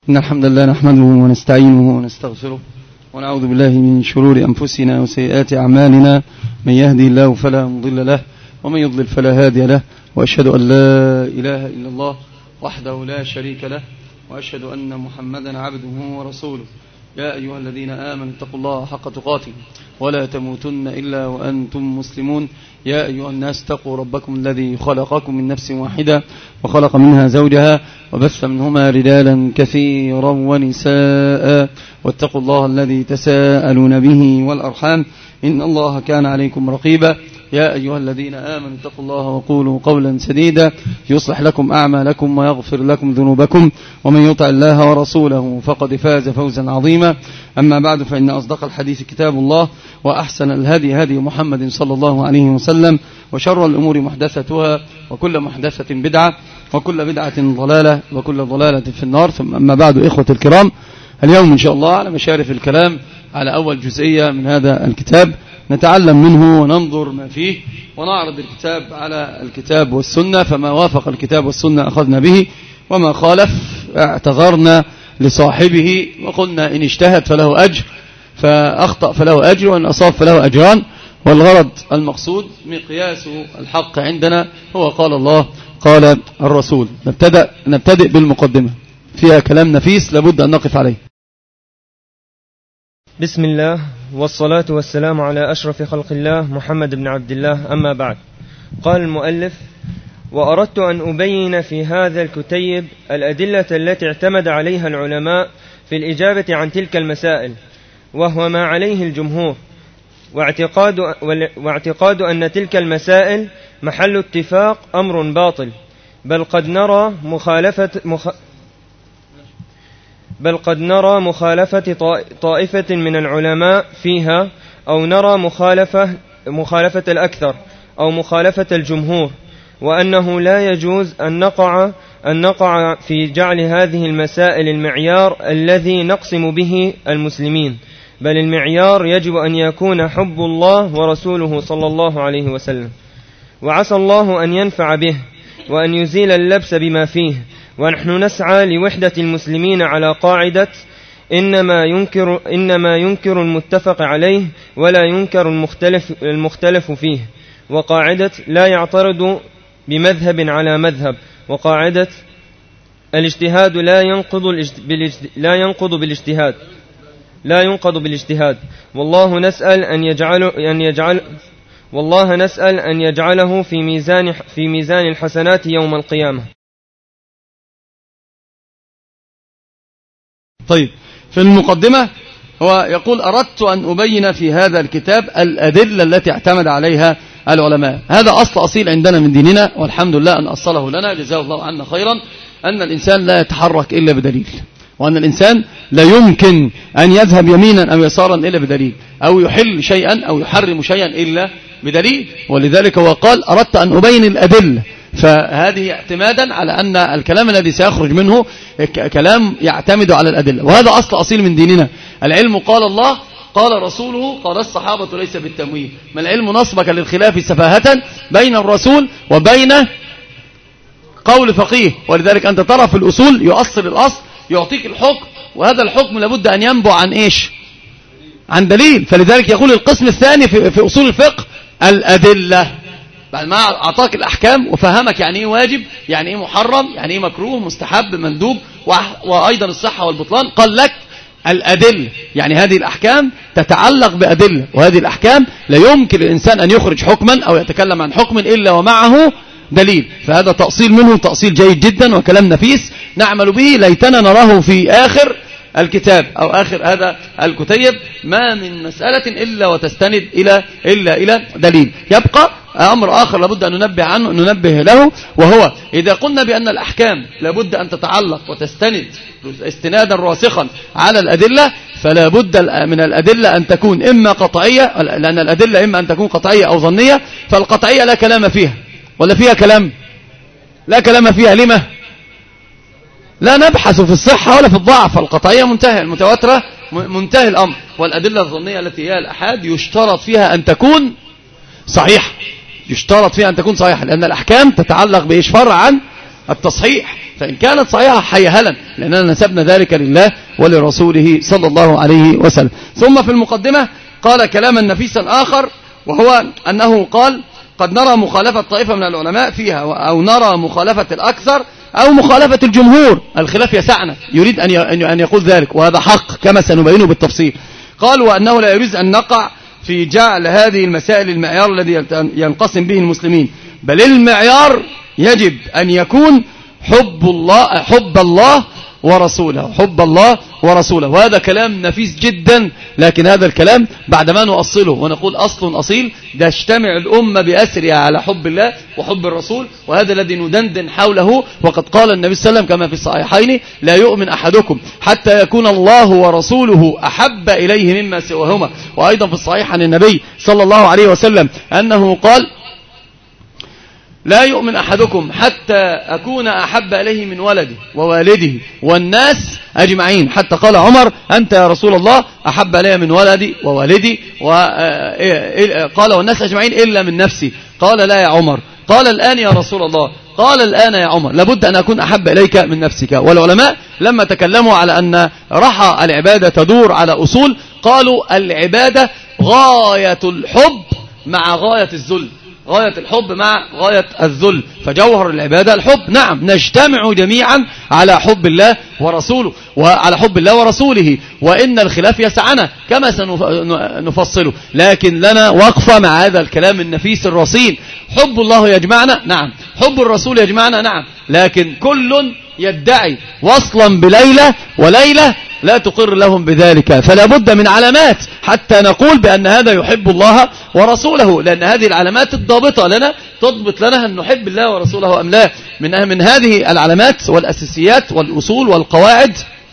إن الحمد لله نحمده ونستعينه ونستغفره ونعوذ بالله من شرور أنفسنا وسيئات أعمالنا. من يهدي الله فلا مضل له ومن يضلل فلا هادي له، وأشهد أن لا إله إلا الله وحده لا شريك له، وأشهد أن محمدا عبده ورسوله. يا أيها الذين آمنوا اتقوا الله حق تقاته ولا تموتن إلا وأنتم مسلمون. يا أيها الناس اتقوا ربكم الذي خلقكم من نفس واحدة وخلق منها زوجها وبث منهما رجالا كثيرا ونساء، واتقوا الله الذي تساءلون به والأرحام إن الله كان عليكم رقيبا. يا أيها الذين آمنوا اتقوا الله وقولوا قولا سديدا يصلح لكم أعمالكم ويغفر لكم ذنوبكم، ومن يطع الله ورسوله فقد فاز فوزا عظيما. أما بعد، فإن أصدق الحديث كتاب الله، وأحسن الهدي هدي محمد صلى الله عليه وسلم، وشر الأمور محدثتها، وكل محدثة بدعة، وكل بدعة ضلالة، وكل ضلالة في النار. ثم أما بعد، إخوة الكرام، اليوم إن شاء الله على مشارف الكلام على أول جزئية من هذا الكتاب، نتعلم منه وننظر ما فيه ونعرض الكتاب على الكتاب والسنة، فما وافق الكتاب والسنة أخذنا به، وما خالف اعتذرنا لصاحبه وقلنا إن اجتهد فله أجر، فأخطأ فله أجر، وإن أصاب فله أجران. والغرض المقصود مقياس الحق عندنا هو قال الله قال الرسول. نبتدئ بالمقدمة، فيها كلام نفيس لابد أن نقف عليه. بسم الله والصلاة والسلام على أشرف خلق الله محمد بن عبد الله، أما بعد. قال المؤلف: وأردت أن أبين في هذا الكتيب الأدلة التي اعتمد عليها العلماء في الإجابة عن تلك المسائل، وهو ما عليه الجمهور، واعتقاد أن تلك المسائل محل اتفاق أمر باطل، بل قد نرى مخالفة طائفة من العلماء فيها، أو نرى مخالفة الأكثر أو مخالفة الجمهور، وأنه لا يجوز أن نقع في جعل هذه المسائل المعيار الذي نقسم به المسلمين، بل المعيار يجب أن يكون حب الله ورسوله صلى الله عليه وسلم. وعسى الله أن ينفع به وأن يزيل اللبس بما فيه. ونحن نسعى لوحدة المسلمين على قاعدة إنما ينكر المتفق عليه ولا ينكر المختلف فيه، وقاعدة لا يعترض بمذهب على مذهب، وقاعدة الاجتهاد لا ينقض بالاجتهاد. والله نسأل أن يجعله في ميزان الحسنات يوم القيامة. طيب، في المقدمة هو يقول: أردت أن أبين في هذا الكتاب الأدلة التي اعتمد عليها العلماء. هذا أصيل عندنا من ديننا، والحمد لله أن أصله لنا جزاه الله عنا خيرا، أن الإنسان لا يتحرك إلا بدليل، وأن الإنسان لا يمكن أن يذهب يمينا أو يسارا إلا بدليل، أو يحل شيئا أو يحرم شيئا إلا بدليل. ولذلك هو قال: أردت أن أبين الأدلة. فهذه اعتمادا على أن الكلام الذي سيخرج منه كلام يعتمد على الأدلة، وهذا أصل من ديننا. العلم قال الله قال رسوله قال الصحابة ليس بالتمويه. ما العلم نصبك للخلاف سفاهة بين الرسول وبين قول فقيه. ولذلك أنت ترى في الأصول يؤصل الأصل يعطيك الحكم، وهذا الحكم لابد أن ينبع عن إيش؟ عن دليل. فلذلك يقول القسم الثاني في أصول الفقه الأدلة. بعد ما أعطاك الأحكام وفهمك يعني إيه واجب، يعني إيه محرم، يعني إيه مكروه، مستحب، مندوب، وأيضا الصحة والبطلان، قال لك الأدلة. يعني هذه الأحكام تتعلق بأدلة، وهذه الأحكام لا يمكن الإنسان أن يخرج حكما أو يتكلم عن حكم إلا ومعه دليل. فهذا تأصيل منه، تأصيل جيد جدا وكلام نفيس نعمل به، ليتنا نراه في آخر الكتاب أو آخر هذا الكتيب. ما من مسألة إلا وتستند إلى دليل. يبقى أمر آخر لابد أن ننبه له، وهو إذا قلنا بأن الأحكام لابد أن تتعلق وتستند استنادا راسخا على الأدلة، فلا بد من الأدلة أن تكون إما قطعية، لأن الأدلة إما أن تكون قطعية أو ظنية. فالقطعية لا كلام فيها، ولا فيها كلام؟ لا كلام فيها. لما؟ لا نبحث في الصحة ولا في الضعف. القطعية منتهى، المتواترة منتهى الأمر. والأدلة الظنية التي هي الأحاد يشترط فيها أن تكون صحيحة، لأن الأحكام تتعلق بإيش؟ فرع عن التصحيح. فإن كانت صحيحة حيهلا، لأننا نسبنا ذلك لله ولرسوله صلى الله عليه وسلم. ثم في المقدمة قال كلاما نفيسا آخر، وهو أنه قال قد نرى مخالفة طائفة من العلماء فيها، أو نرى مخالفة الأكثر أو مخالفة الجمهور، الخلاف يسعنا، يريد أن يقول ذلك، وهذا حق كما سنبينه بالتفصيل. قال وأنه لا يجوز أن نقع في جعل هذه المسائل المعيار الذي ينقسم به المسلمين، بل المعيار يجب أن يكون حب الله ورسوله، حب الله ورسوله. وهذا كلام نفيس جدا، لكن هذا الكلام بعدما نؤصله ونقول أصل أصيل، تجتمع الأمة بأسرها على حب الله وحب الرسول، وهذا الذي ندندن حوله. وقد قال النبي صلى الله عليه وسلم كما في الصحيحين لا يؤمن أحدكم حتى يكون الله ورسوله أحب إليه مما سواهما. وأيضا في الصحيح عن النبي صلى الله عليه وسلم أنه قال لا يؤمن أحدكم حتى أكون أحب إليه من ولده ووالده والناس أجمعين، حتى قال عمر أنت يا رسول الله أحب إلي من ولدي ووالدي، قال والناس أجمعين إلا من نفسي. قال لا يا عمر. قال الآن يا رسول الله. قال الآن يا عمر. لابد أن أكون أحب إليك من نفسك. والعلماء لما تكلموا على أن رحى العبادة تدور على أصول، قالوا العبادة غاية الحب مع غاية الذل، غاية الحب مع غاية الذل، فجوهر العبادة الحب. نعم نجتمع جميعا على حب الله ورسوله وعلى حب الله ورسوله، وإن الخلاف يسعنا كما سنفصله، لكن لنا وقفة مع هذا الكلام النفيس الرصين. حب الله يجمعنا، نعم. حب الرسول يجمعنا، نعم. لكن كل يدعي وصلا بليلة، وليلة لا تقر لهم بذلك، فلا بد من علامات حتى نقول بأن هذا يحب الله ورسوله، لأن هذه العلامات الضابطة لنا تضبط لنا أن نحب الله ورسوله أم لا. من هذه العلامات والأساسيات والأصول والقواعد،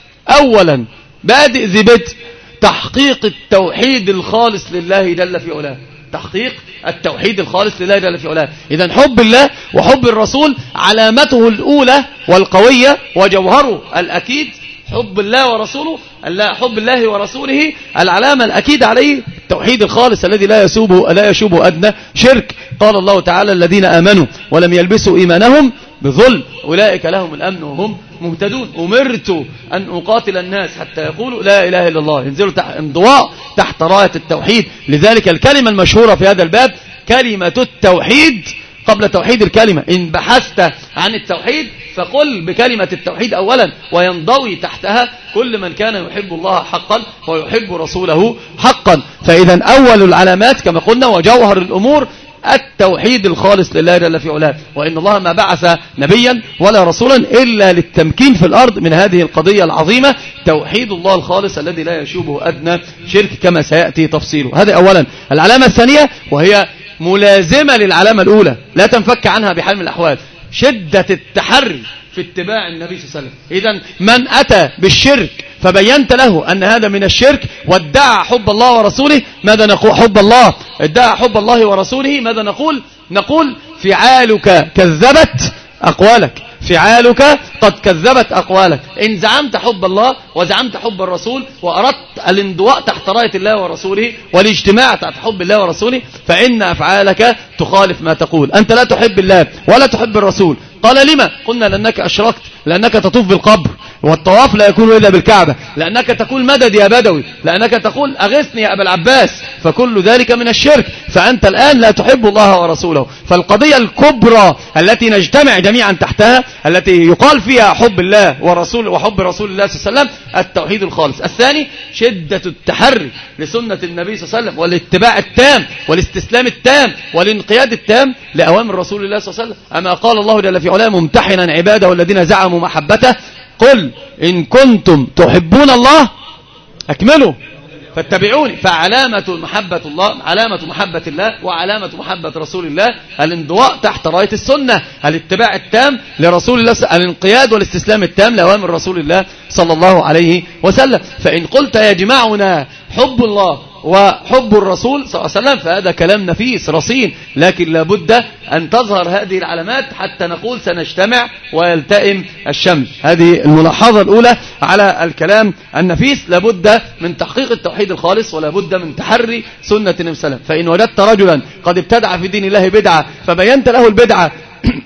أولا بادئ ذي بدء تحقيق التوحيد الخالص لله جل في علاه، تحقيق التوحيد الخالص لله جل في علاه. إذن حب الله وحب الرسول علامته الأولى والقوية وجوهره الأكيد حب الله ورسوله. حب الله ورسوله العلامة الأكيد عليه التوحيد الخالص الذي لا يشوب أدنى شرك. قال الله تعالى الذين آمنوا ولم يلبسوا إيمانهم بظلم أولئك لهم الأمن وهم مهتدون. أمرت أن أقاتل الناس حتى يقولوا لا إله إلا الله، ينزلوا انضواء تحت راية التوحيد. لذلك الكلمة المشهورة في هذا الباب كلمة التوحيد قبل توحيد الكلمة. إن بحثت عن التوحيد فقل بكلمة التوحيد أولا، وينضوي تحتها كل من كان يحب الله حقا ويحب رسوله حقا. فإذا أول العلامات كما قلنا وجوهر الأمور التوحيد الخالص لله جل في علاه. وإن الله ما بعث نبيا ولا رسولا إلا للتمكين في الأرض من هذه القضية العظيمة، توحيد الله الخالص الذي لا يشوبه أدنى شرك كما سيأتي تفصيله. هذا أولا. العلامة الثانية وهي ملازمة للعلامة الأولى لا تنفك عنها بحال من الأحوال، شدة التحري في اتباع النبي صلى الله عليه وسلم. إذن من أتى بالشرك فبينت له أن هذا من الشرك وادعى حب الله ورسوله، ماذا نقول؟ حب الله، ادعى حب الله ورسوله، ماذا نقول؟ نقول فعالك كذبت أقوالك، فعالك قد كذبت أقوالك. إن زعمت حب الله وزعمت حب الرسول وأردت الانضواء تحت راية الله ورسوله والاجتماع تحت حب الله ورسوله، فإن أفعالك تخالف ما تقول. أنت لا تحب الله ولا تحب الرسول. قال لما؟ قلنا لأنك أشركت، لأنك تطوف بالقبر، والطواف لا يكون إلا بالكعبة، لأنك تقول مدد يا بدوي، لأنك تقول أغثني يا أبا العباس، فكل ذلك من الشرك. فأنت الآن لا تحب الله ورسوله. فالقضية الكبرى التي نجتمع جميعا تحتها التي يقال فيها حب الله ورسول وحب رسول الله صلى الله عليه وسلم التوحيد الخالص. الثاني شدة التحري لسنة النبي صلى الله عليه وسلم والاتباع التام والاستسلام التام والانقياد التام لأوامر رسول الله صلى الله عليه وسلم. أما قال الله جل في علاه ممتحنا عباده والذين زعموا محبته قل إن كنتم تحبون الله أكملوا فاتبعوني. فعلامة محبة الله، علامة محبة الله وعلامة محبة رسول الله الانضواء تحت راية السنة، الاتباع التام لرسول الله، الانقياد والاستسلام التام لأوامر رسول الله صلى الله عليه وسلم. فإن قلت يجمعنا حب الله وحب الرسول صلى الله عليه وسلم فهذا كلام نفيس رصين، لكن لابد أن تظهر هذه العلامات حتى نقول سنجتمع ويلتئم الشمل. هذه الملاحظة الأولى على الكلام النفيس. لابد من تحقيق التوحيد الخالص ولابد من تحري سنة النبي صلى الله عليه وسلم. فإن وجدت رجلا قد ابتدع في دين الله بدعة فبينت له البدعة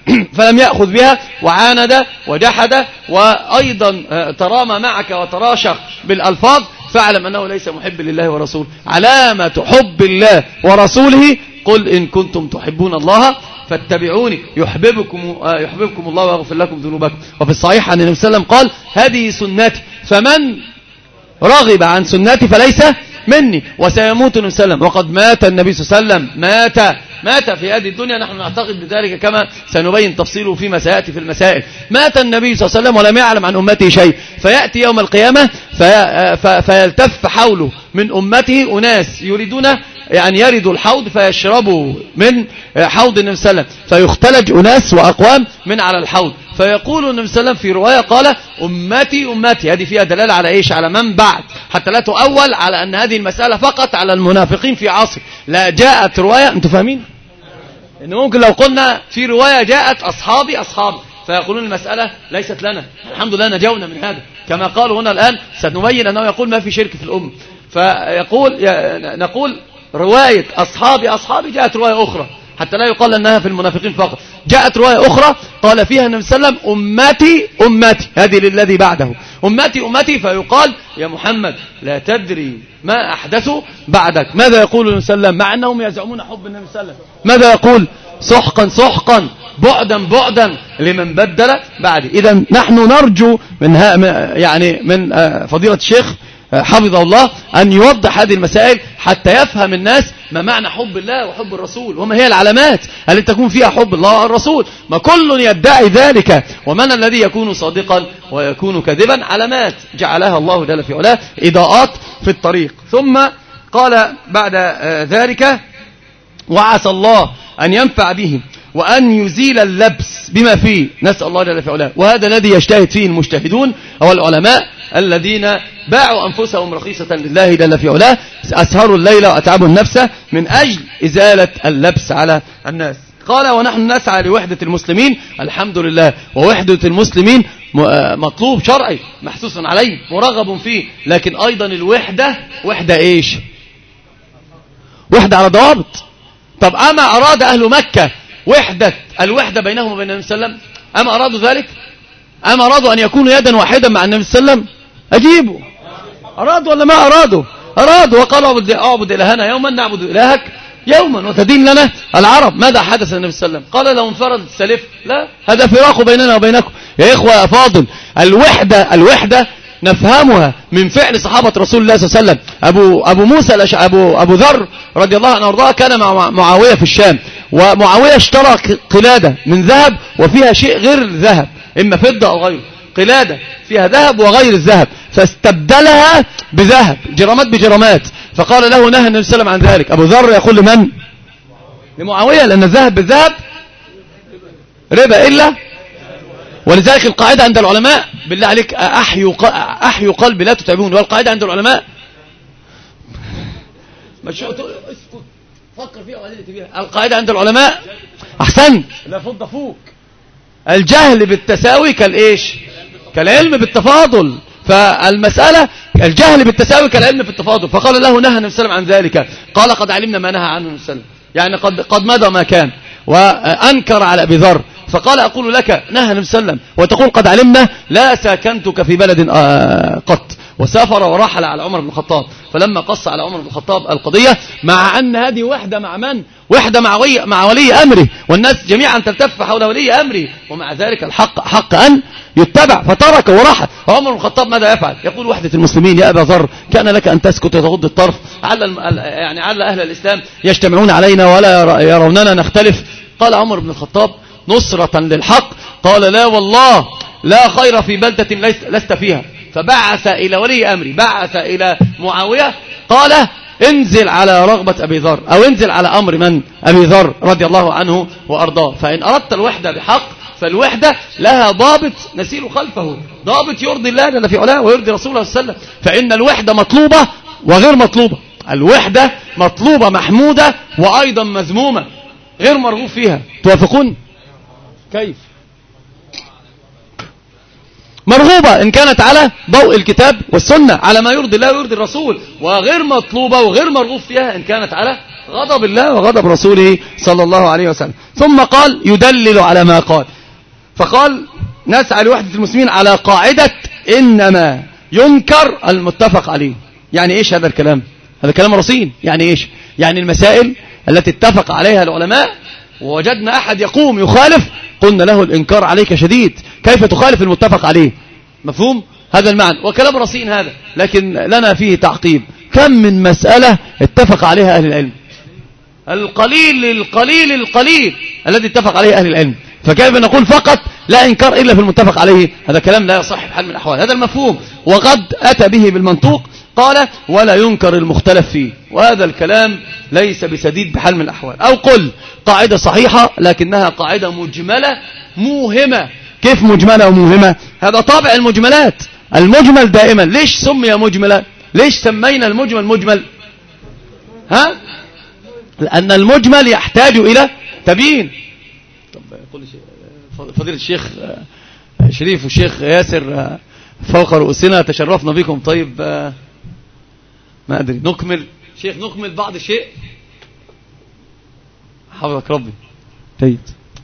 فلم يأخذ بها وعاند وجحد وأيضا ترامى معك وتراشق بالألفاظ، فاعلم أنه ليس محب لله ورسوله. علامة حب الله ورسوله قل إن كنتم تحبون الله فاتبعوني يحببكم الله ويغفر لكم ذنوبكم. وفي الصحيح عن النبي صلى الله عليه وسلم قال هذه سنتي فمن رغب عن سنتي فليس مني. وسيموت النبي صلى الله عليه وسلم وقد مات النبي صلى الله عليه وسلم، مات في هذه الدنيا، نحن نعتقد بذلك كما سنبين تفصيله فيما سيأتي في المسائل. مات النبي صلى الله عليه وسلم ولم يعلم عن أمته شيء، فيأتي يوم القيامة فيلتف حوله من أمته أناس يريدون يعني يردوا الحوض فيشربوا من حوض النبي صلى الله عليه وسلم، فيختلج أناس وأقوام من على الحوض، فيقول النبي صلى الله عليه وسلم في رواية قال أمتي أمتي. هذه فيها دلالة على إيش؟ على من بعد، حتى لا تؤول على أن هذه المسألة فقط على المنافقين في عصر. لا، جاءت رواية، أنتم فاهمين إن ممكن لو قلنا في رواية جاءت أصحابي فيقولون المسألة ليست لنا، الحمد لله نجونا من هذا، كما قالوا هنا الآن سنبين أنه يقول ما في شرك في الأمة، نقول رواية أصحابي جاءت رواية أخرى حتى لا يقال أنها في المنافقين فقط. جاءت رواية أخرى قال فيها النبي صلى الله عليه وسلم أمتي، هذه للذي بعده، أمتي، فيقال يا محمد لا تدري ما أحدثوا بعدك. ماذا يقول النبي صلى الله عليه وسلم مع أنهم يزعمون حب النبي صلى الله عليه وسلم؟ ماذا يقول؟ سحقا بعدا لمن بدل بعدي. إذا نحن نرجو من فضيلة الشيخ حفظه الله أن يوضح هذه المسائل حتى يفهم الناس ما معنى حب الله وحب الرسول، وما هي العلامات التي تكون فيها حب الله والرسول. ما كل يدعي ذلك، ومن الذي يكون صادقا ويكون كذبا؟ علامات جعلها الله جل في علاه، إضاءات في الطريق. ثم قال بعد ذلك وعسى الله أن ينفع به وأن يزيل اللبس بما فيه، نسأل الله جل في علاه. وهذا الذي يجتهد فيه المجتهدون أو العلماء الذين باعوا أنفسهم رخيصة لله جل في علاه، أسهروا الليل وأتعبوا النفس من أجل إزالة اللبس على الناس. قال ونحن نسعى لوحدة المسلمين، الحمد لله، ووحدة المسلمين مطلوب شرعي محسوس عليه مرغب فيه، لكن أيضا الوحدة وحدة إيش؟ وحدة على ضوابط. طب أما أراد أهل مكة الوحدة بينهم وبين النبي صلى الله عليه وسلم؟ أما أرادوا ذلك؟ أما أرادوا أن يكونوا يدا واحدا مع النبي صلى الله عليه وسلم؟ أجيبوا، أرادوا ولا ما أرادوا؟ أرادوا، وقالوا اعبد إلهنا يوما نعبد إلهك يوما وتدين لنا العرب. ماذا حدث النبي صلى الله عليه وسلم؟ قال لو انفردت السلف لا، هذا فراق بيننا وبينكم. يا إخوة يا فاضل، الوحدة نفهمها من فعل صحابة رسول الله صلى الله عليه وسلم. أبو موسى أبو ذر رضي الله عنه وارضاه كان مع معاوية في الشام، ومعاوية اشترى قلادة من ذهب وفيها شيء غير الذهب، إما فضة أو غيره، قلادة فيها ذهب وغير الذهب، فاستبدلها بذهب، جرامات بجرامات. فقال له نهى النبي صلى الله عليه وسلم عن ذلك. أبو ذر يقول لمن؟ لمعاوية، لأن الذهب بالذهب ربا إلا. ولذلك القاعدة عند العلماء، بالله عليك أحيوا قلبي لا تتعبون، والقاعدة عند العلماء فكر فيها وبعدين تبيها. القاعدة عند العلماء أحسن لا فض فوق، الجهل بالتساوي كالإيش؟ كالعلم بالتفاضل. فالمسألة الجهل بالتساوي كالعلم في التفاضل. فقال له نهى النبي صلى الله عليه وسلم عن ذلك، قال قد علمنا ما نهى عنه النبي صلى الله عليه وسلم، يعني قد مضى ما كان. وأنكر على أبي ذر فقال أقول لك نهى النبي صلى الله عليه وسلم وتقول قد علمنا؟ لا ساكنتك في بلد قط. وسافر ورحل على عمر بن الخطاب، فلما قص على عمر بن الخطاب القضية، مع أن هذه وحدة مع من؟ وحدة مع ولي أمره، والناس جميعا تلتف حول ولي أمره، ومع ذلك الحق حق أن يتبع، فترك ورحل. وعمر بن الخطاب ماذا يفعل؟ يقول وحدة المسلمين يا أبا ذر كان لك أن تسكت وتغض الطرف، على أهل الإسلام يجتمعون علينا ولا يروننا نختلف. قال عمر بن الخطاب نصرة للحق، قال لا والله لا خير في بلدة لست فيها. فبعث إلى ولي أمري، بعث إلى معاوية، قال انزل على رغبة أبي ذر، أو انزل على أمر من؟ أبي ذر رضي الله عنه وأرضاه. فإن أردت الوحدة بحق فالوحدة لها ضابط نسير خلفه، ضابط يرضي الله جل في علاه ويرضي رسوله صلى الله عليه وسلم. فإن الوحدة مطلوبة وغير مطلوبة، الوحدة مطلوبة محمودة وأيضا مذمومة غير مرغوب فيها. توافقون؟ كيف؟ مرغوبة إن كانت على ضوء الكتاب والسنة، على ما يرضي الله ويرضي الرسول، وغير مطلوبة وغير مرغوب فيها إن كانت على غضب الله وغضب رسوله صلى الله عليه وسلم. ثم قال يدلل على ما قال، فقال نسعى لوحدة المسلمين على قاعدة إنما ينكر المتفق عليه. يعني إيش هذا الكلام؟ هذا كلام رصين. يعني إيش؟ يعني المسائل التي اتفق عليها العلماء ووجدنا أحد يقوم يخالف، قلنا له الإنكار عليك شديد، كيف تخالف المتفق عليه؟ مفهوم؟ هذا المعنى، وكلام رصين هذا، لكن لنا فيه تعقيب. كم من مسألة اتفق عليها أهل العلم؟ القليل القليل القليل الذي اتفق عليه أهل العلم، فكيف نقول فقط لا إنكار إلا في المتفق عليه؟ هذا كلام لا يصح بحال من الأحوال. هذا المفهوم، وقد أتى به بالمنطوق، قال ولا ينكر المختلف فيه، وهذا الكلام ليس بسديد بحال من الأحوال. أو قل قاعدة صحيحة لكنها قاعدة مجملة موهمة. كيف مجملة وموهمة؟ هذا طابع المجملات. المجمل دائما ليش سمي مجملا؟ ليش سمينا المجمل مجمل؟ لأن المجمل يحتاج إلى تبيين. طب يقول فضيلة الشيخ شريف والشيخ ياسر فوق رؤوسنا، تشرفنا بكم. طيب ما أدري نكمل شيخ، نكمل بعض الشيء حفظك ربي. طيب،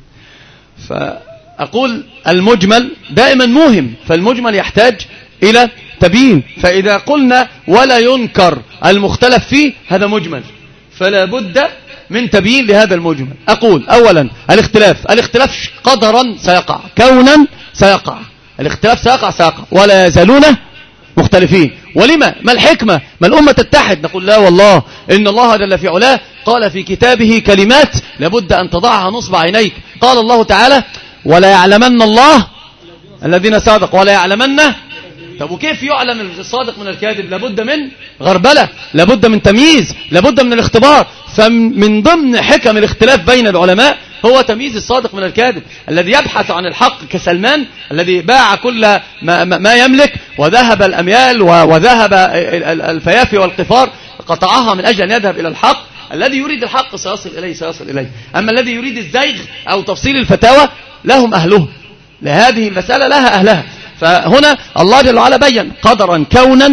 فأقول المجمل دائما موهم، فالمجمل يحتاج إلى تبيين. فإذا قلنا ولا ينكر المختلف فيه، هذا مجمل، فلا بد من تبيين لهذا المجمل. أقول أولا الاختلاف قدرا سيقع، كونا سيقع، الاختلاف سيقع ولا يزالون مختلفين. ولما؟ ما الحكمة؟ ما الأمة تتحد؟ نقول لا والله، إن الله جل في علاه قال في كتابه كلمات لابد أن تضعها نصب عينيك. قال الله تعالى ولا يعلمن الله الذين صادقوا ولا يعلمن. طب وكيف يعلم الصادق من الكاذب؟ لابد من غربلة، لابد من تمييز، لابد من الاختبار. فمن ضمن حكم الاختلاف بين العلماء هو تمييز الصادق من الكاذب. الذي يبحث عن الحق كسلمان الذي باع كل ما يملك وذهب الأميال وذهب الفيافي والقفار، قطعها من أجل أن يذهب إلى الحق. الذي يريد الحق سيصل إليه. أما الذي يريد الزيغ أو تفصيل الفتاوى لهم أهله، لهذه المسألة لها أهلها. فهنا الله جل وعلا بين قدرا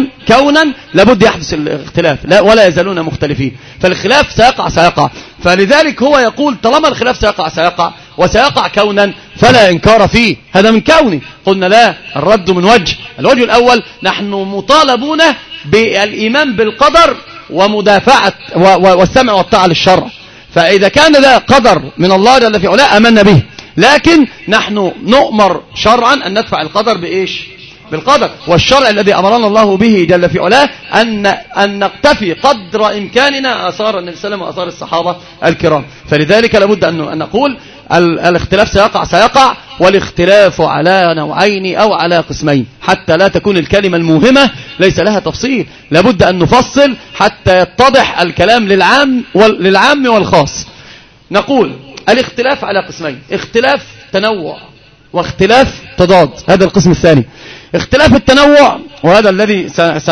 كونا لابد يحدث الاختلاف، لا ولا يزالون مختلفين. فالخلاف سيقع. فلذلك هو يقول طالما الخلاف سيقع وسيقع كونا فلا إنكار فيه. هذا من كوني. قلنا لا، الرد من وجه. الوجه الأول نحن مطالبون بالإيمان بالقدر ومدافعة والسمع والطاعة للشرع. فإذا كان ذا قدر من الله جل في علاه آمنا به، لكن نحن نؤمر شرعا أن ندفع القدر بإيش؟ بالقدر. والشرع الذي أمرنا الله به جل في علاه أن نقتفي قدر إمكاننا آثار النبي صلى الله عليه وسلم وآثار الصحابة الكرام. فلذلك لابد أن نقول الاختلاف سيقع، والاختلاف على نوعين أو على قسمين، حتى لا تكون الكلمة الموهمة ليس لها تفصيل. لابد أن نفصل حتى يتضح الكلام للعام والخاص. نقول الاختلاف على قسمين: اختلاف تنوع واختلاف تضاد. هذا القسم الثاني. اختلاف التنوع وهذا الذي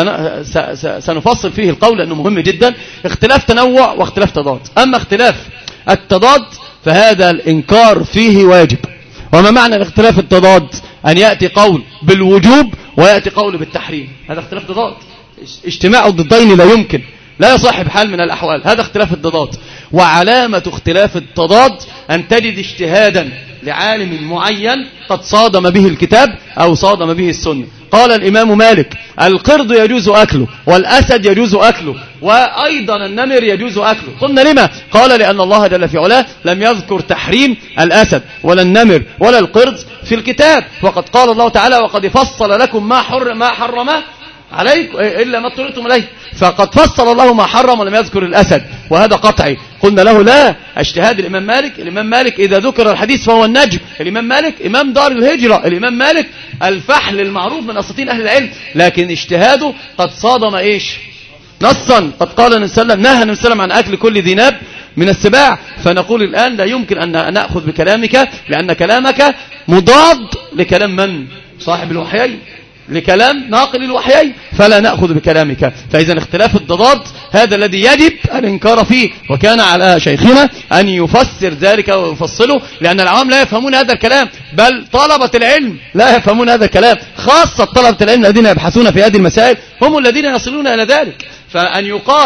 سنفصل فيه القول لأنه مهم جدا. اختلاف تنوع واختلاف تضاد. أما اختلاف التضاد فهذا الإنكار فيه واجب. وما معنى الاختلاف التضاد؟ أن يأتي قول بالوجوب ويأتي قول بالتحريم. هذا اختلاف تضاد. اجتماع الضدين لا يمكن، لا يصح بحال من الأحوال. هذا اختلاف التضاد. وعلامة اختلاف التضاد أن تجد اجتهادا لعالم معين قد صادم به الكتاب أو صادم به السنة. قال الإمام مالك القرد يجوز أكله والأسد يجوز أكله وأيضا النمر يجوز أكله. قلنا لما؟ قال لأن الله جل في علاه لم يذكر تحريم الأسد ولا النمر ولا القرد في الكتاب، وقد قال الله تعالى وقد فصل لكم ما حرم عليكم إلا ما اضطررتم إليه. فقد فصل الله ما حرم ولم يذكر الأسد، وهذا قطعي. قلنا له لا، اجتهاد الإمام مالك إذا ذكر الحديث فهو النجم. الإمام مالك إمام دار الهجرة، الإمام مالك الفحل المعروف من أساطين أهل العلم، لكن اجتهاده قد صادم إيش؟ نصا. قد قال النبي صلى الله عليه وسلم نهى النبي صلى الله عليه وسلم عن أكل كل ذي ناب من السباع. فنقول الآن لا يمكن أن نأخذ بكلامك، لأن كلامك مضاد لكلام من؟ صاحب الوحيين، لكلام ناقل الوحيين، فلا نأخذ بكلامك. فإذا اختلاف الضداد هذا الذي يجب الإنكار فيه، وكان على شيخنا أن يفسر ذلك ويفصله، لأن العوام لا يفهمون هذا الكلام، بل طلبة العلم لا يفهمون هذا الكلام، خاصة طلبة العلم الذين يبحثون في هذه المسائل هم الذين يصلون إلى ذلك. فأن يقال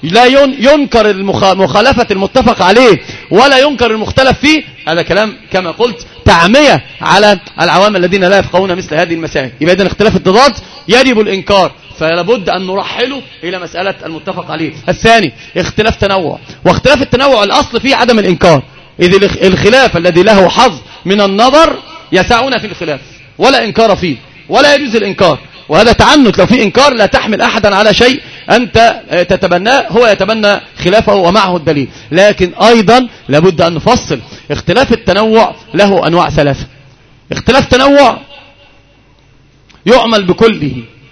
لا ينكر مخالفة المتفق عليه ولا ينكر المختلف فيه، هذا كلام كما قلت تعمية على العوام الذين لا يفقهون مثل هذه المسائل. يبقى إذن اختلاف التضاد يجب الإنكار، فلا بد أن نرحله إلى مسألة المتفق عليه. الثاني اختلاف تنوع، واختلاف التنوع الأصل فيه عدم الإنكار، إذ الخلاف الذي له حظ من النظر يسعون في الخلاف ولا إنكار فيه ولا يجوز الإنكار، وهذا تعنت. لو في إنكار لا تحمل أحدا على شيء أنت تتبناه، هو يتبنى خلافه ومعه الدليل. لكن أيضا لابد أن نفصل، اختلاف التنوع له أنواع ثلاثة. اختلاف تنوع يعمل بكله،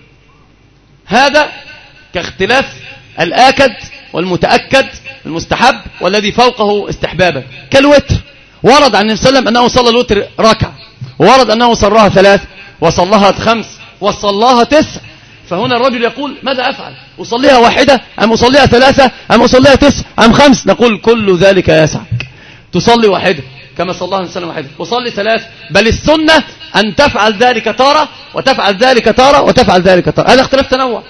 هذا كاختلاف الآكد والمتأكد المستحب والذي فوقه استحبابا، كالوتر. ورد عن النبي صلى الله عليه وسلم أنه صلى الوتر ركعة، وورد أنه صلاها 3 وصلاها 5 وصلاها 9. فهنا الرجل يقول ماذا أفعل؟ أصليها 1 أم أصليها 3 أم أصليها 9 أم 5؟ نقول كل ذلك يسعك، تصلي 1 كما صلى الله عليه وسلم 1، وصلي 3، بل السنة أن تفعل ذلك تارة وتفعل ذلك تارة وتفعل ذلك تارة. هذا اختلاف تنوع،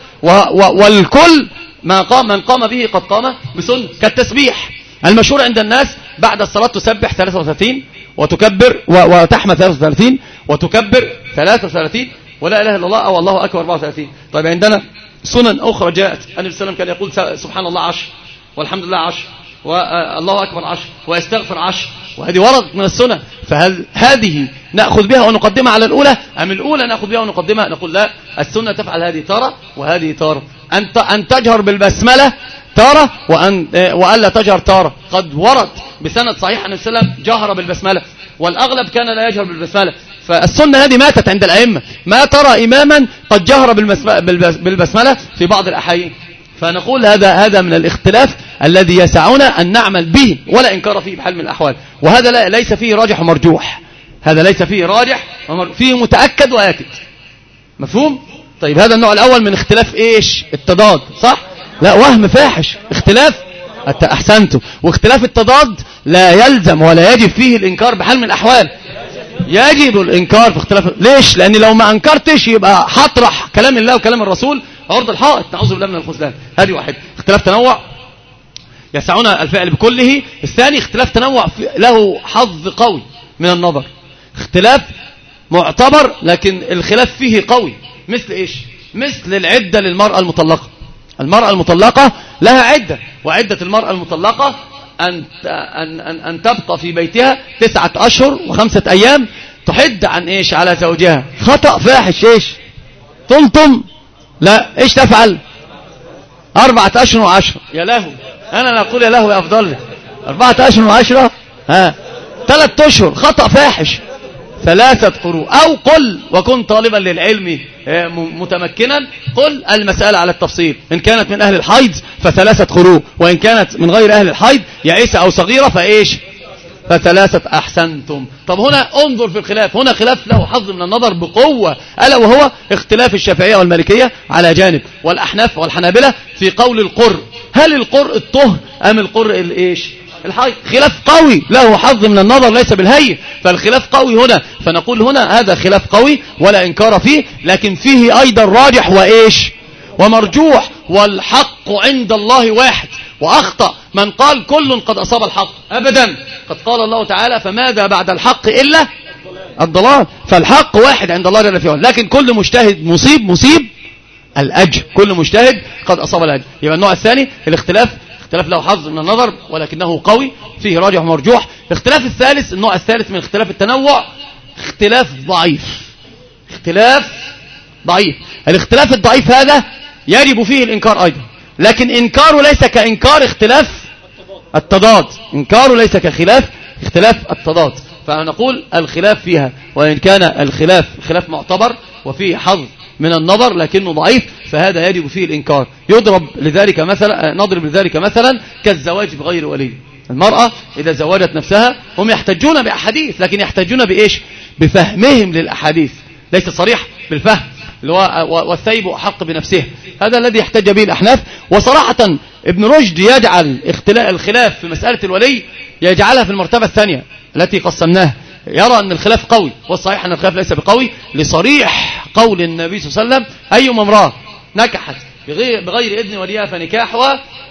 والكل من قام به قد قام بسنة. كالتسبيح المشهور عند الناس، بعد الصلاة تسبح 33 وتكبر وتحمد 33 وتكبر 33 ولا إله إلا الله أو الله أكبر 34. طيب عندنا سنن أخرى جاءت، النبي صلى الله عليه وسلم كان يقول سبحان الله 10 والحمد لله 10 والله أكبر 10 ويستغفر 10، وهذه وردت من السنة. فهل هذه نأخذ بها ونقدمها على الأولى أم الأولى نأخذ بها ونقدمها؟ نقول لا، السنة تفعل هذه تارة وهذه تارة. أن تجهر بالبسملة تارة وألا تجهر تارة. قد ورد بسند صحيح أن السلام جهر بالبسملة، والأغلب كان لا يجهر بالبسملة. فالسنة هذه ماتت عند الأئمة، ما ترى إماما قد جهر بالبسملة في بعض الأحيان. فنقول هذا من الاختلاف الذي يسعنا أن نعمل به ولا إنكار فيه بحال من الأحوال، وهذا ليس فيه راجح ومرجوح، هذا ليس فيه راجح فيه متأكد وآكد. مفهوم؟ طيب هذا النوع الأول من اختلاف إيش؟ التضاد، صح؟ لا، وهم فاحش. اختلاف أحسنته. واختلاف التضاد لا يلزم ولا يجب فيه الإنكار بحال من الأحوال. يجب الإنكار في اختلاف. ليش؟ لأن لو ما أنكرتش يبقى هطرح كلام الله وكلام الرسول عرض الحائط، نعوذ بالله من الخذلان. هذه واحد. اختلاف تنوع يسعنا الفعل بكله. الثاني اختلاف تنوع له حظ قوي من النظر، اختلاف معتبر لكن الخلاف فيه قوي. مثل إيش؟ مثل العدة للمرأة المطلقة. المرأة المطلقة لها عدة، وعدة المرأة المطلقة أن تبقى في بيتها 9 أشهر و5 أيام تحد عن إيش؟ على زوجها. خطأ فاحش. إيش تلطم؟ لا، إيش تفعل؟ 4 أشهر و10. يا له، أنا أقول يا له يا أفضل لي. 4 أشهر و10 3 أشهر. خطأ فاحش. 3 قروء. أو قل وكن طالبا للعلم متمكنا، قل المسألة على التفصيل. إن كانت من أهل الحيض ف3 قروء، وإن كانت من غير أهل الحيض يعيسة أو صغيرة فإيش؟ ف3. أحسنتم. طب هنا انظر في الخلاف، هنا خلاف له حظ من النظر بقوة، ألا وهو اختلاف الشافعية والمالكية على جانب، والأحناف والحنابلة في قول القر. هل القر الطهر أم القر الإيش؟ الحيض. خلاف قوي له حظ من النظر ليس بالهي، فالخلاف قوي هنا. فنقول هنا هذا خلاف قوي ولا إنكار فيه، لكن فيه أيضا راجح وإيش؟ ومرجوح. والحق عند الله واحد، وأخطأ من قال كل قد أصاب الحق. أبدا، قد قال الله تعالى فماذا بعد الحق إلا الضلال. فالحق واحد عند الله جل في علاه، لكن كل مجتهد مصيب الأجر، كل مجتهد قد أصاب الأجر. يبقى النوع الثاني الاختلاف له حظ من النظر ولكنه قوي فيه راجح ومرجوح. الاختلاف الثالث، النوع الثالث من اختلاف التنوع، اختلاف ضعيف. اختلاف ضعيف. الاختلاف الضعيف هذا يجب فيه الإنكار أيضا، لكن إنكاره ليس كإنكار اختلاف التضاد. إنكاره ليس كخلاف اختلاف التضاد. فنقول الخلاف فيها وإن كان الخلاف خلاف معتبر وفيه حظ من النظر لكنه ضعيف، فهذا يجب فيه الإنكار. نضرب لذلك مثلا كالزواج بغير ولي. المرأة إذا زوجت نفسها هم يحتجون بأحاديث، لكن يحتجون بإيش؟ بفهمهم للأحاديث، ليس صريح بالفهم، والثيب أحق بنفسه. هذا الذي يحتج به الأحناف. وصراحة ابن رشد يجعل الخلاف في مسألة الولي يجعلها في المرتبة الثانية التي قسمناها. يرى أن الخلاف قوي، والصحيح أن الخلاف ليس بقوي لصريح قول النبي صلى الله عليه وسلم: أيما امرأة نكحت بغير إذن وليها فنكاحها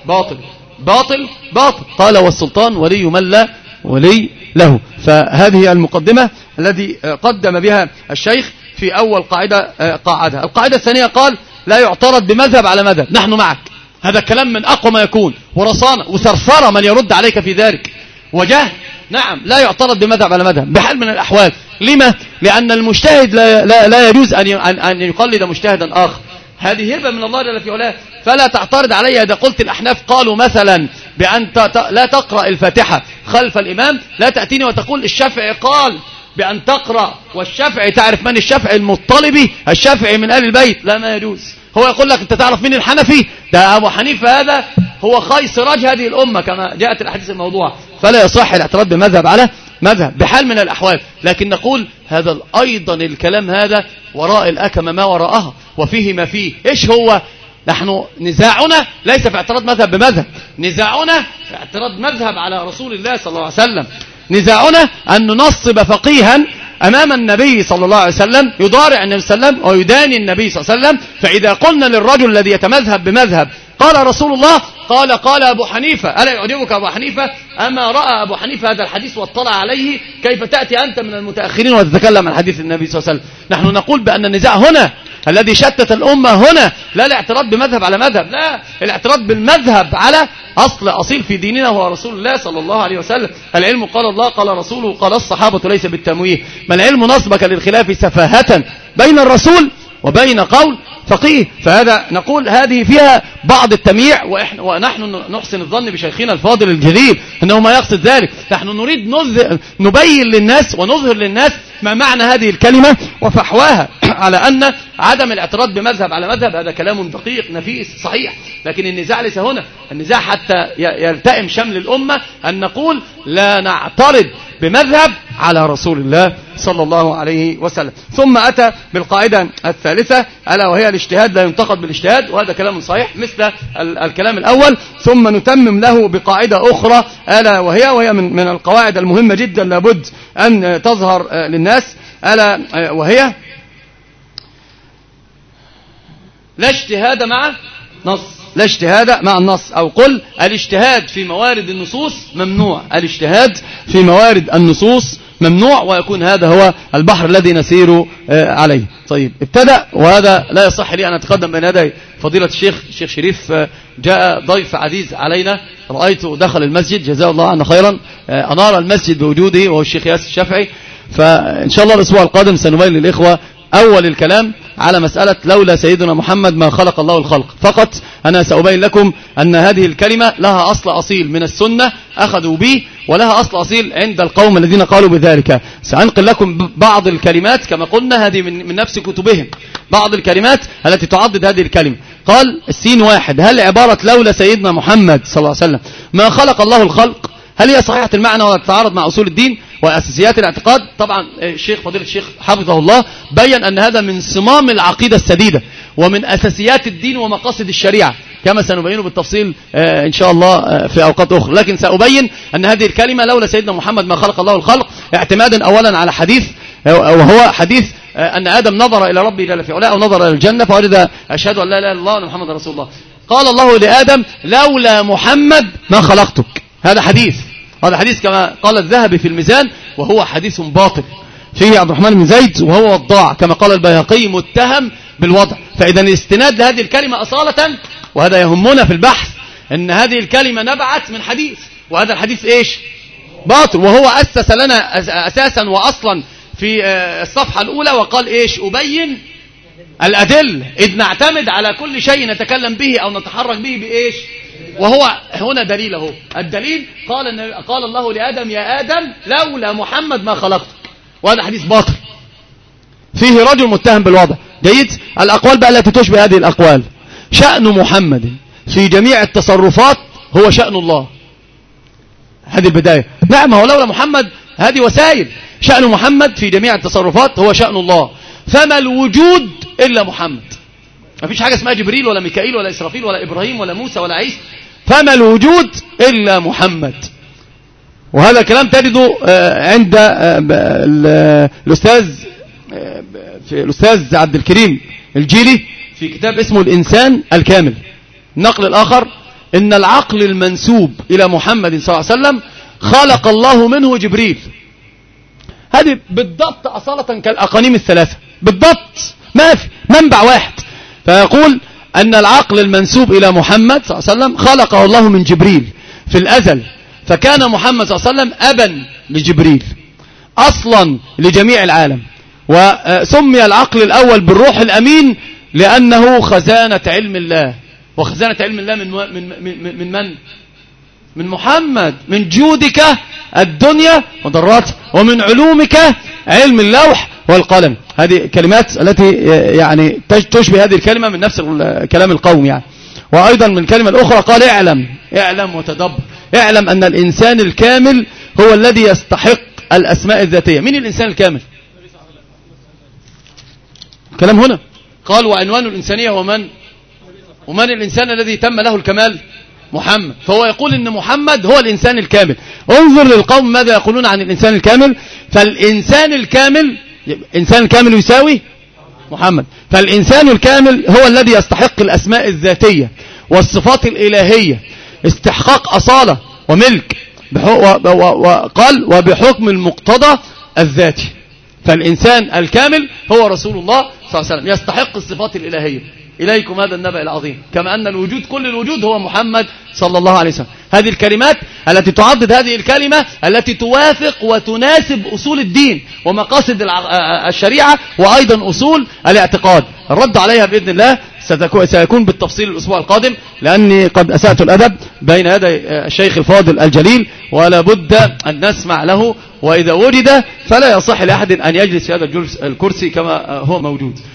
باطل باطل باطل. قال والسلطان ولي من لا ولي له. فهذه المقدمة الذي قدم بها الشيخ في أول قاعدة قاعدها. القاعدة الثانية قال لا يعترض بمذهب على مذهب. نحن معك، هذا الكلام من أقوى ما يكون، ورصانة وثرثرة من يرد عليك في ذلك وجهل. نعم لا يعترض بمذهب على مذهب بحال من الأحوال. لما؟ لأن المجتهد لا يجوز أن يقلد مجتهدا آخر. هذه هبة من الله جل في علاه. فلا تعترض علي إذا قلت الأحناف قالوا مثلا بأن لا تقرأ الفاتحة خلف الإمام، لا تأتيني وتقول الشافعي قال بأن تقرأ، والشافعي تعرف من الشافعي؟ المطلبي، الشافعي من آل البيت. لا، ما يجوز. هو يقول لك أنت تعرف مين الحنفي؟ ده أبو حنيفة، هذا هو خير سراج هذه الأمة كما جاءت الأحاديث الموضوعة. فلا يصح الاعتراض بمذهب على مذهب بحال من الأحوال. لكن نقول هذا أيضا الكلام هذا وراء الأكمة ما وراءها وفيه ما فيه. إيش هو؟ نحن نزاعنا ليس في اعتراض مذهب بمذهب، نزاعنا في اعتراض مذهب على رسول الله صلى الله عليه وسلم. نزاعنا أن ننصب فقيها أمام النبي صلى الله عليه وسلم يضارع النبي صلى الله عليه وسلم ويداني النبي صلى الله عليه وسلم. فإذا قلنا للرجل الذي يتمذهب بمذهب قال رسول الله قال أبو حنيفة، ألا يعجبك أبو حنيفة؟ أما رأى أبو حنيفة هذا الحديث واطلع عليه؟ كيف تأتي أنت من المتأخرين وتتكلم عن حديث النبي صلى الله عليه وسلم؟ نحن نقول بأن النزاع هنا الذي شتت الأمة هنا لا الاعتراض بمذهب على مذهب، لا، الاعتراض بالمذهب على أصل أصيل في ديننا هو رسول الله صلى الله عليه وسلم. العلم قال الله قال رسوله قال الصحابة ليس بالتمويه. ما العلم نصبك للخلاف سفاهة بين الرسول وبين قول فقيه. فهذا نقول هذه فيها بعض التمييع، ونحن نحسن الظن بشيخنا الفاضل الجليل أنه ما يقصد ذلك. نحن نريد نبين للناس ونظهر للناس ما معنى هذه الكلمة وفحواها على أن عدم الاعتراض بمذهب على مذهب هذا كلام دقيق نفيس صحيح. لكن النزاع ليس هنا. النزاع حتى يلتئم شمل الأمة أن نقول لا نعترض بمذهب على رسول الله صلى الله عليه وسلم. ثم أتى بالقاعدة الثالثة ألا وهي الاجتهاد لا ينتقد بالاجتهاد، وهذا كلام صحيح مثل الكلام الأول. ثم نتمم له بقاعدة أخرى ألا وهي من القواعد المهمة جدا لابد أن تظهر للناس، ألا وهي لا اجتهاد مع نص. لا اجتهاد مع النص، أو قل الاجتهاد في موارد النصوص ممنوع. الاجتهاد في موارد النصوص ممنوع، ويكون هذا هو البحر الذي نسير عليه. طيب ابتدأ، وهذا لا يصح لي أن أتقدم بين يدي فضيلة الشيخ شريف. جاء ضيف عزيز علينا، رأيته دخل المسجد جزاه الله عنه خيرا، أنار المسجد بوجوده، وهو الشيخ ياسر الشافعي. فإن شاء الله الأسبوع القادم سنبين للإخوة أول الكلام على مسألة لولا سيدنا محمد ما خلق الله الخلق. فقط أنا سأبين لكم أن هذه الكلمة لها أصل أصيل من السنة أخذوا به، ولها أصل أصيل عند القوم الذين قالوا بذلك. سأنقل لكم بعض الكلمات كما قلنا، هذه من نفس كتبهم، بعض الكلمات التي تعضد هذه الكلمة. قال السين واحد، هل عبارة لولا سيدنا محمد صلى الله عليه وسلم ما خلق الله الخلق هل هي صحيحة المعنى ولا تتعارض مع أصول الدين وأساسيات الاعتقاد؟ طبعا فضيلة الشيخ حفظه الله بيّن أن هذا من صمام العقيدة السديدة ومن أساسيات الدين ومقاصد الشريعة، كما سنبينه بالتفصيل إن شاء الله في أوقات أخرى. لكن سأبين أن هذه الكلمة لولا سيدنا محمد ما خلق الله الخلق اعتمادا أولا على حديث، وهو حديث أن آدم نظر إلى ربه جل في علاه أو نظر إلى الجنة فوجد أشهد أن لا إله إلا الله وأن محمد رسول الله. قال الله لآدم لولا محمد ما خلقتك. هذا حديث كما قال الذهبي في الميزان، وهو حديث باطل فيه عبد الرحمن بن زيد وهو وضاع كما قال البيهقي متهم بالوضع. فإذا الاستناد لهذه الكلمة أصالة، وهذا يهمنا في البحث، أن هذه الكلمة نبعت من حديث، وهذا الحديث إيش؟ باطل. وهو أسس لنا أساسا وأصلا في الصفحة الأولى وقال إيش؟ أبين الأدلة إذ نعتمد على كل شيء نتكلم به أو نتحرك به بإيش؟ وهو هنا دليله. الدليل قال الله لآدم يا آدم لولا محمد ما خلقتك، وهذا حديث باطل فيه رجل متهم بالوضع. جيد. الأقوال بقى التي تشبه هذه الأقوال، شأن محمد في جميع التصرفات هو شأن الله. هذه البداية. نعم، هو لولا محمد هذه وسائل، شأن محمد في جميع التصرفات هو شأن الله، فما الوجود إلا محمد. ما فيش حاجة اسمها جبريل ولا ميكائيل ولا إسرافيل ولا إبراهيم ولا موسى ولا عيسى، فما الوجود إلا محمد. وهذا الكلام تجده عند الأستاذ عبد الكريم الجيلي في كتاب اسمه الإنسان الكامل. النقل الآخر إن العقل المنسوب إلى محمد صلى الله عليه وسلم خلق الله منه جبريل. هذه بالضبط أصالة كالأقانيم الثلاثة بالضبط، ما في منبع واحد. فيقول أن العقل المنسوب إلى محمد صلى الله عليه وسلم خلقه الله من جبريل في الأزل، فكان محمد صلى الله عليه وسلم أبا لجبريل أصلا لجميع العالم. وسمي العقل الأول بالروح الأمين لأنه خزانة علم الله. وخزانة علم الله من من؟ من محمد. من جودك الدنيا وضراتها، ومن علومك علم اللوح والقلم. هذه كلمات التي يعني تشبه هذه الكلمة من نفس كلام القوم يعني. وأيضا من الكلمة الأخرى قال اعلم وتدبر. اعلم أن الإنسان الكامل هو الذي يستحق الأسماء الذاتية. مين الإنسان الكامل؟ كلام هنا قال وعنوان الإنسانية ومن الإنسان الذي تم له الكمال؟ محمد. فهو يقول إن محمد هو الإنسان الكامل. انظر للقوم ماذا يقولون عن الإنسان الكامل. فالإنسان الكامل يساوي محمد. فالإنسان الكامل هو الذي يستحق الأسماء الذاتية والصفات الإلهية، استحقاق أصالة وملك، وقال وبحكم المقتضى الذاتي. فالإنسان الكامل هو رسول الله صلى الله عليه وسلم، يستحق الصفات الإلهية. إليكم هذا النبأ العظيم، كما أن الوجود كل الوجود هو محمد صلى الله عليه وسلم. هذه الكلمات التي تعضد هذه الكلمة التي توافق وتناسب أصول الدين ومقاصد الشريعة وأيضا أصول الاعتقاد. الرد عليها بإذن الله سيكون بالتفصيل الأسبوع القادم، لأني قد أسأت الأدب بين يدي الشيخ الفاضل الجليل، ولا بد أن نسمع له، وإذا وجد فلا يصح لأحد أن يجلس في هذا الكرسي كما هو موجود.